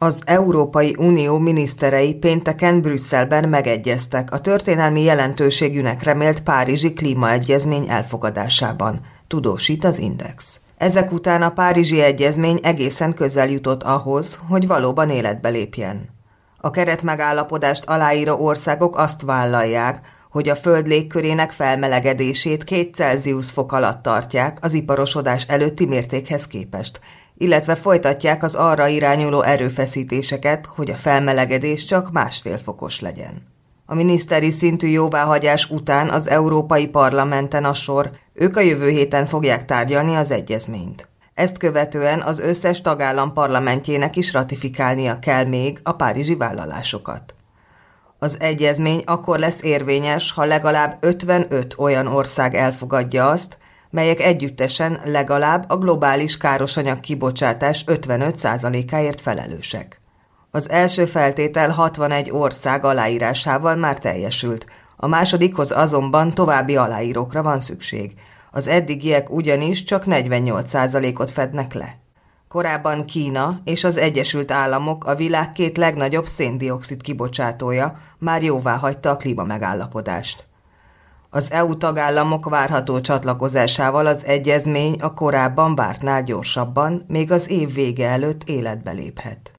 Az Európai Unió miniszterei pénteken Brüsszelben megegyeztek a történelmi jelentőségűnek remélt Párizsi Klímaegyezmény elfogadásában, tudósít az Index. Ezek után a Párizsi Egyezmény egészen közel jutott ahhoz, hogy valóban életbe lépjen. A keretmegállapodást aláíró országok azt vállalják, hogy a Föld légkörének felmelegedését 2 Celsius fok alatt tartják az iparosodás előtti mértékhez képest, illetve folytatják az arra irányuló erőfeszítéseket, hogy a felmelegedés csak 1,5 fokos legyen. A miniszteri szintű jóváhagyás után az Európai Parlamenten a sor, ők a jövő héten fogják tárgyalni az egyezményt. Ezt követően az összes tagállam parlamentjének is ratifikálnia kell még a párizsi vállalásokat. Az egyezmény akkor lesz érvényes, ha legalább 55 olyan ország elfogadja azt, melyek együttesen legalább a globális károsanyag kibocsátás 55%-áért felelősek. Az első feltétel 61 ország aláírásával már teljesült, a másodikhoz azonban további aláírókra van szükség. Az eddigiek ugyanis csak 48%-ot fednek le. Korábban Kína és az Egyesült Államok, a világ 2 legnagyobb szén-dioxid kibocsátója, már jóváhagyta a klímamegállapodást. Az EU tagállamok várható csatlakozásával az egyezmény a korábban vártnál gyorsabban, még az év vége előtt életbe léphet.